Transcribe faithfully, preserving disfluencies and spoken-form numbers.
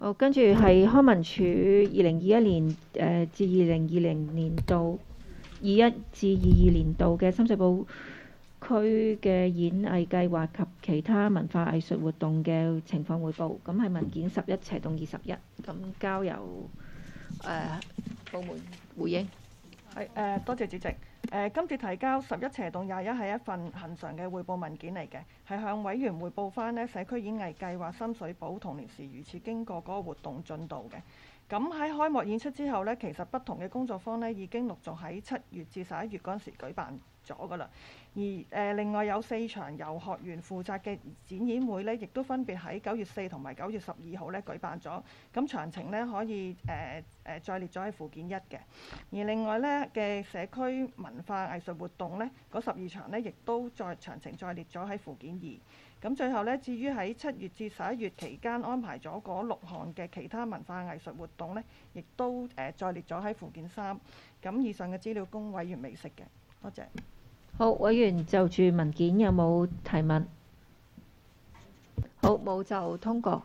好，跟住係康文署二零二一年誒、呃、至二零二零年度二一至二二年度嘅深水埗區嘅演藝計劃及其他文化藝術活動嘅情況匯報。咁係文件十一斜棟二十一，咁交由誒、呃、部門回應。 係誒、呃，多謝主席。誒、呃，今次提交十一斜棟廿一係一份恆常嘅匯報文件嚟嘅，係向委員匯報翻呢社區演藝計劃深水埗童年時如此經過嗰個活動進度嘅。咁喺開幕演出之後呢，其實不同嘅工作坊呢已經陸續喺七月至十一月嗰陣時舉辦咗㗎啦。而誒、呃、另外有四場由學員負責嘅展演會呢，亦都分別喺九月四同埋九月十二號呢舉辦咗。咁詳情呢可以誒誒、呃呃、再列咗喺附件一嘅。而另外呢嘅社區文化藝術活動呢，嗰十二場呢亦都再詳情再列咗喺附件二。咁最後呢，至於喺七月至十一月期間安排咗嗰六項嘅其他文化藝術活動呢，亦都誒、呃、再列咗喺附件三。咁以上嘅資料供委員未識嘅，多謝。 好，委員就住文件有冇提問？好，冇就通過。